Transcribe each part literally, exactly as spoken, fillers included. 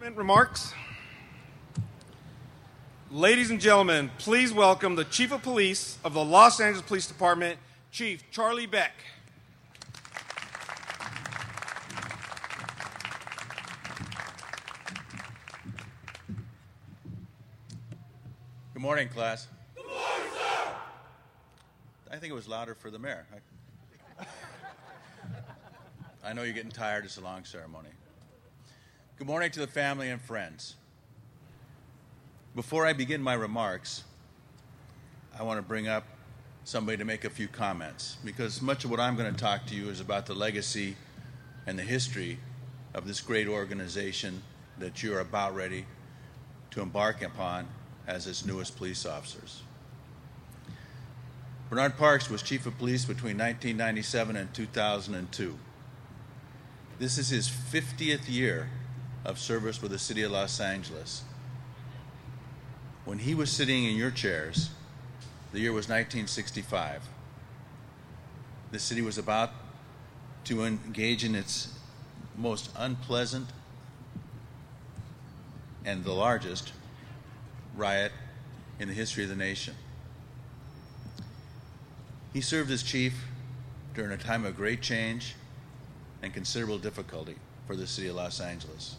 Remarks. Ladies and gentlemen, please welcome the Chief of Police of the Los Angeles Police Department, Chief Charlie Beck. Good morning, class. Good morning, sir. I think it was louder for the mayor. I, I know you're getting tired. It's a long ceremony. Good morning to the family and friends. Before I begin my remarks, I want to bring up somebody to make a few comments, because much of what I'm going to talk to you is about the legacy and the history of this great organization that you're about ready to embark upon as its newest police officers. Bernard Parks was Chief of Police between nineteen ninety-seven and two thousand two. This is his fiftieth year of service with the city of Los Angeles. When he was sitting in your chairs, the year was nineteen sixty-five. The city was about to engage in its most unpleasant and the largest riot in the history of the nation. He served as chief during a time of great change and considerable difficulty for the city of Los Angeles.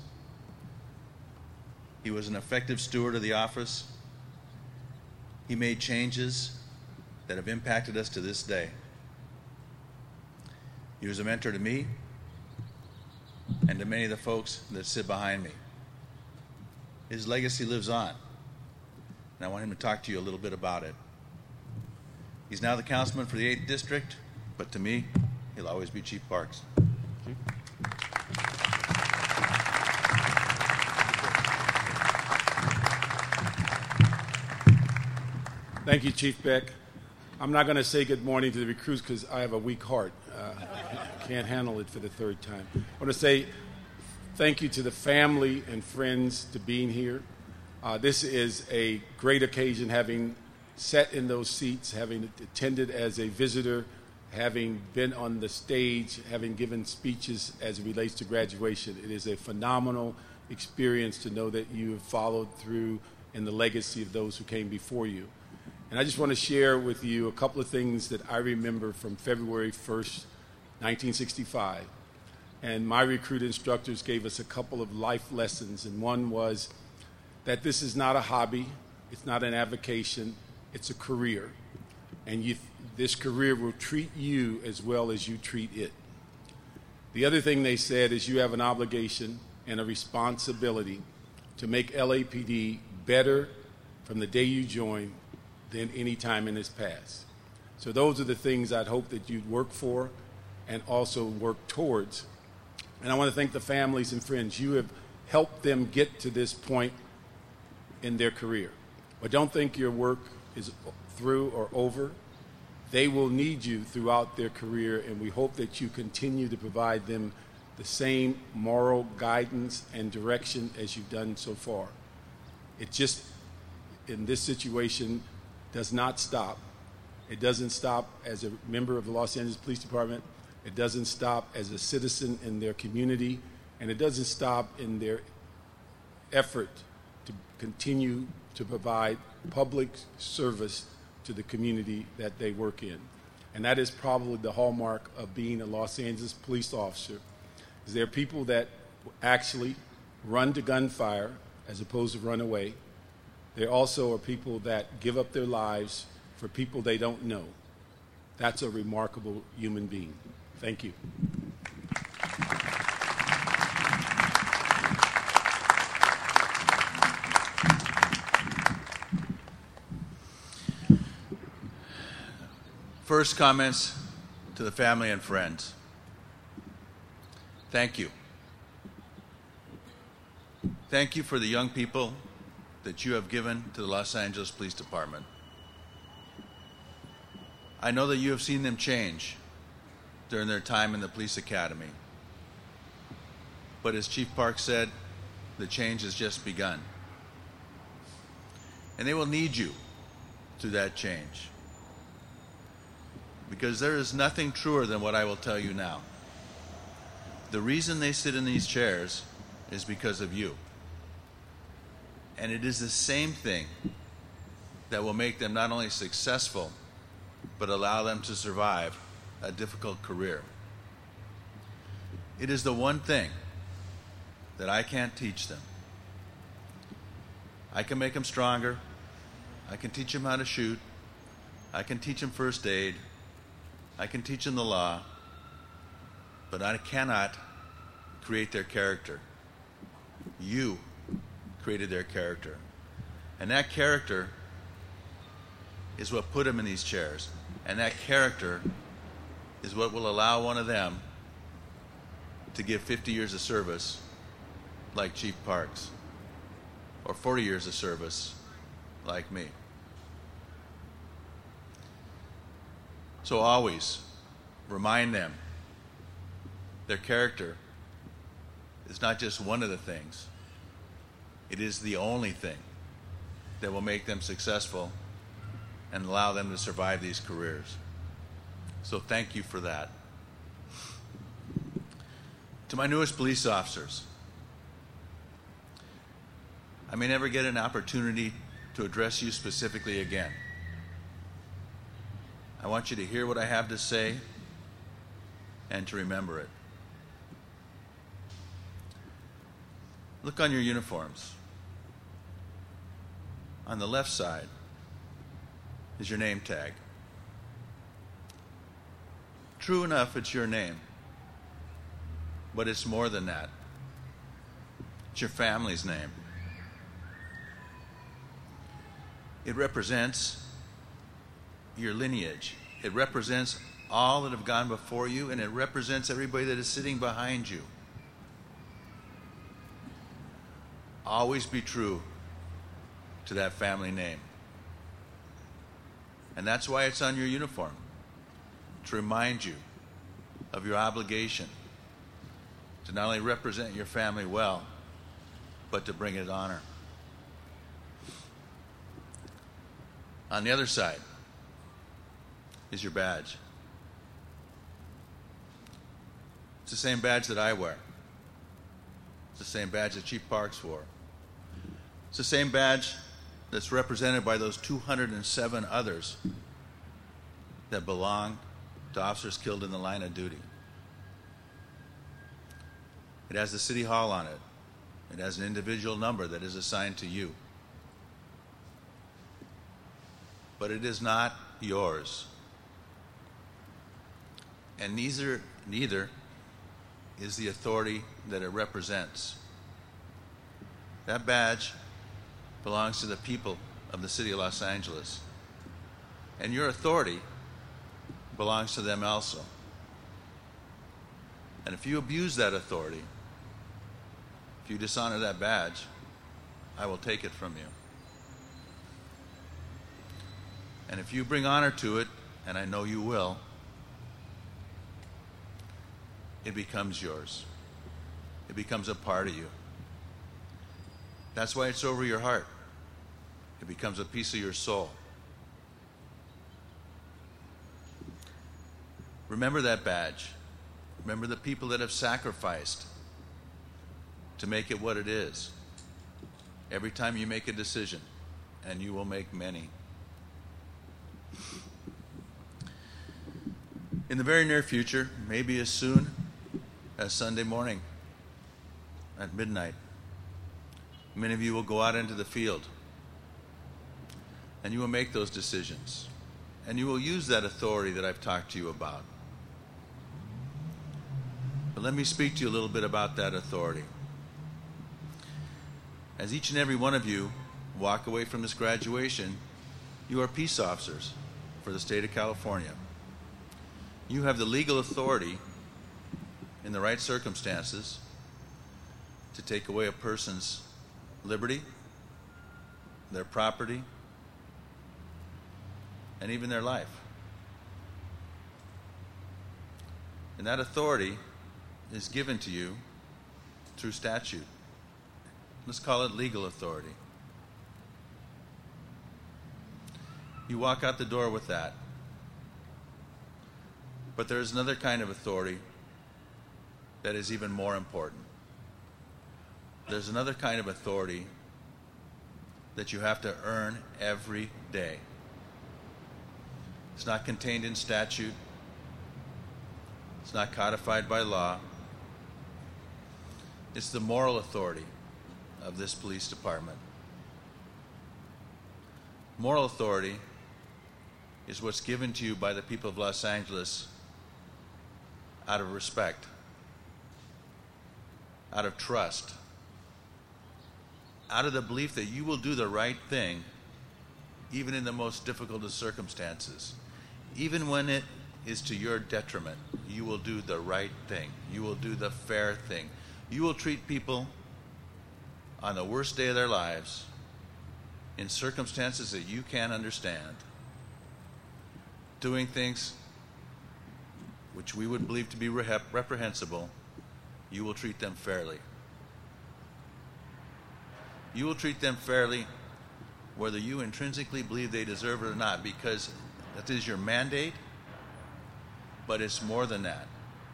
He was an effective steward of the office. He made changes that have impacted us to this day. He was a mentor to me and to many of the folks that sit behind me. His legacy lives on, and I want him to talk to you a little bit about it. He's now the councilman for the eighth District, but to me, he'll always be Chief Parks. Thank you, Chief Beck. I'm not going to say good morning to the recruits because I have a weak heart. Uh, can't handle it for the third time. I want to say thank you to the family and friends to being here. Uh, this is a great occasion, having sat in those seats, having attended as a visitor, having been on the stage, having given speeches as it relates to graduation. It is a phenomenal experience to know that you have followed through in the legacy of those who came before you. And I just want to share with you a couple of things that I remember from February first, nineteen sixty-five. And my recruit instructors gave us a couple of life lessons. And one was that this is not a hobby, it's not an avocation, it's a career. And you, this career will treat you as well as you treat it. The other thing they said is you have an obligation and a responsibility to make L A P D better from the day you join than any time in its past. So those are the things I'd hope that you'd work for and also work towards. And I want to thank the families and friends. You have helped them get to this point in their career. But don't think your work is through or over. They will need you throughout their career, and we hope that you continue to provide them the same moral guidance and direction as you've done so far. It just, in this situation, does not stop. It doesn't stop as a member of the Los Angeles Police Department. It doesn't stop as a citizen in their community. And it doesn't stop in their effort to continue to provide public service to the community that they work in. And that is probably the hallmark of being a Los Angeles police officer, is there are people that actually run to gunfire as opposed to run away. There also are people that give up their lives for people they don't know. That's a remarkable human being. Thank you. First, comments to the family and friends. Thank you. Thank you for the young people that you have given to the Los Angeles Police Department. I know that you have seen them change during their time in the police academy. But as Chief Parks said, the change has just begun. And they will need you through that change. Because there is nothing truer than what I will tell you now. The reason they sit in these chairs is because of you. And it is the same thing that will make them not only successful, but allow them to survive a difficult career. It is the one thing that I can't teach them. I can make them stronger. I can teach them how to shoot. I can teach them first aid. I can teach them the law. But I cannot create their character. You created their character. And that character is what put them in these chairs. And that character is what will allow one of them to give fifty years of service like Chief Parks, or forty years of service like me. So always remind them their character is not just one of the things. It is the only thing that will make them successful and allow them to survive these careers. So thank you for that. To my newest police officers, I may never get an opportunity to address you specifically again. I want you to hear what I have to say and to remember it. Look on your uniforms. On the left side is your name tag. True enough, it's your name. But it's more than that. It's your family's name. It represents your lineage. It represents all that have gone before you, and it represents everybody that is sitting behind you. Always be true to that family name. And that's why it's on your uniform, to remind you of your obligation to not only represent your family well, but to bring it honor. On the other side is your badge. It's the same badge that I wear. It's the same badge that Chief Parks wore. It's the same badge that's represented by those two hundred seven others that belong to officers killed in the line of duty. It has the City Hall on it. It has an individual number that is assigned to you. But it is not yours. And neither, neither is the authority that it represents. That badge belongs to the people of the city of Los Angeles. And your authority belongs to them also. And if you abuse that authority, if you dishonor that badge, I will take it from you. And if you bring honor to it, and I know you will, it becomes yours. It becomes a part of you. That's why it's over your heart. It becomes a piece of your soul. Remember that badge. Remember the people that have sacrificed to make it what it is. Every time you make a decision, and you will make many. In the very near future, maybe as soon as Sunday morning at midnight, many of you will go out into the field and you will make those decisions and you will use that authority that I've talked to you about. But let me speak to you a little bit about that authority. As each and every one of you walk away from this graduation, you are peace officers for the state of California. You have the legal authority in the right circumstances to take away a person's liberty, their property, and even their life. And that authority is given to you through statute. Let's call it legal authority. You walk out the door with that. But there is another kind of authority that is even more important. There's another kind of authority that you have to earn every day. It's not contained in statute. It's not codified by law. It's the moral authority of this police department. Moral authority is what's given to you by the people of Los Angeles out of respect, out of trust, out of the belief that you will do the right thing even in the most difficult of circumstances. Even when it is to your detriment, you will do the right thing. You will do the fair thing. You will treat people on the worst day of their lives in circumstances that you can't understand, doing things which we would believe to be rep- reprehensible. You will treat them fairly. You will treat them fairly whether you intrinsically believe they deserve it or not, because that is your mandate, but it's more than that.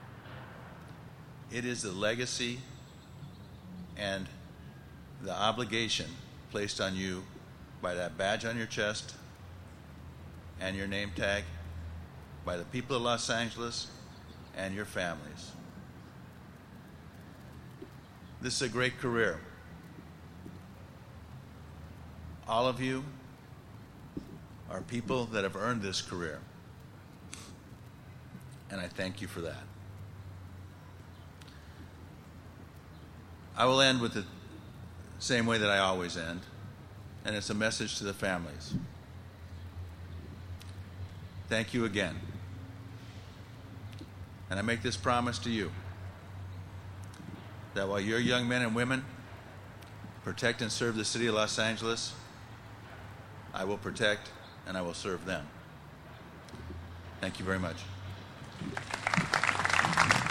It is the legacy and the obligation placed on you by that badge on your chest and your name tag, by the people of Los Angeles and your families. This is a great career. All of you are people that have earned this career, and I thank you for that. I will end with the same way that I always end, and it's a message to the families. Thank you again. And I make this promise to you, that while your young men and women protect and serve the city of Los Angeles, I will protect and I will serve them. Thank you very much.